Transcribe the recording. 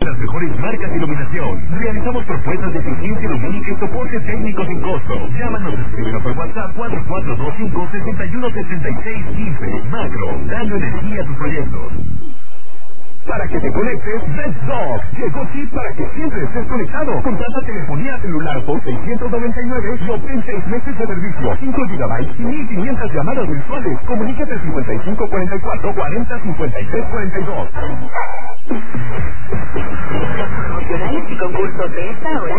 las mejores marcas de iluminación. Realizamos propuestas de eficiencia lumínica y soporte técnico sin costo. Llámanos, escríbenos por WhatsApp 4425-617615. Macro, dando energía a tus proyectos. Para que te conectes, RedSoft llegó chip para que siempre estés conectado. Contrata telefonía celular por 699 y obtén 6 meses de servicio, 5 GB y 1500 llamadas mensuales. Comunícate al 5544 40 53 42. Los promocionales y concursos de esta hora